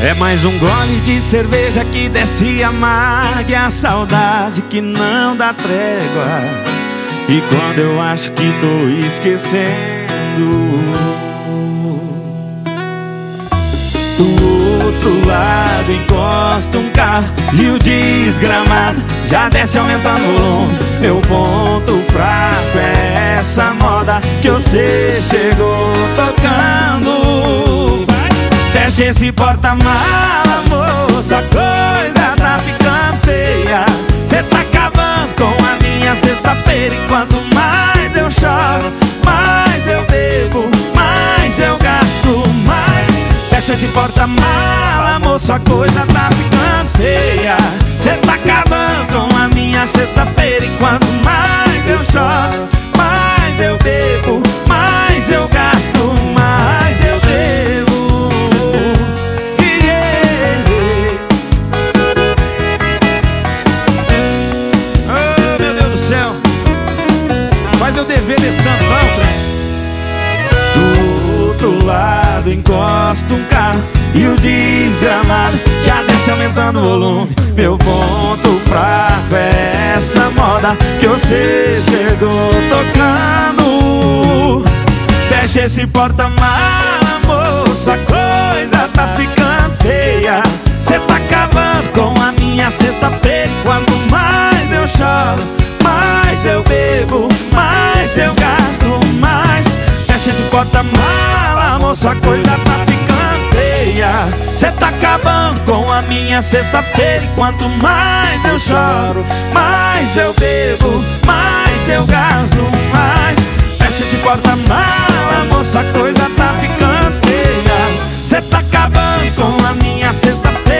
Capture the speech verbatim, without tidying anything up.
É mais um gole de cerveja que desce amarga, e a saudade que não dá trégua. E quando eu acho que tô esquecendo, do outro lado encosta um carro e o desgramado já desce aumentando o volume. Meu ponto fraco é essa moda que você chegou tocando. Fecha esse porta-mala, moça, a coisa tá ficando feia. Cê tá acabando com a minha sexta-feira. E quanto mais eu choro, mais eu bebo, mais eu gasto, mais. Fecha esse porta-mala, moça, a coisa tá ficando feia. Cê tá acabando com a minha sexta-feira. E quanto mais eu choro, mais eu bebo, mais eu gasto, mais eu devo. Mas eu dever desse tanto não, trem. Do outro lado encosta um carro e o desgramado já desce aumentando o volume. Meu ponto fraco é essa moda que você chegou tocando. Fecha esse porta-mala, moça, a coisa tá ficando feia. Cê tá acabando com a minha sexta-feira. E quanto mais eu choro, mais eu bebo, mais eu gasto, mais. Fecha esse porta-mala, moça, a coisa tá ficando feia. Cê tá acabando com a minha sexta-feira. E quanto mais eu choro, mais eu bebo, mais eu gasto, mais. Fecha esse porta-mala, moça, a coisa tá ficando feia. Cê tá acabando com a minha sexta-feira.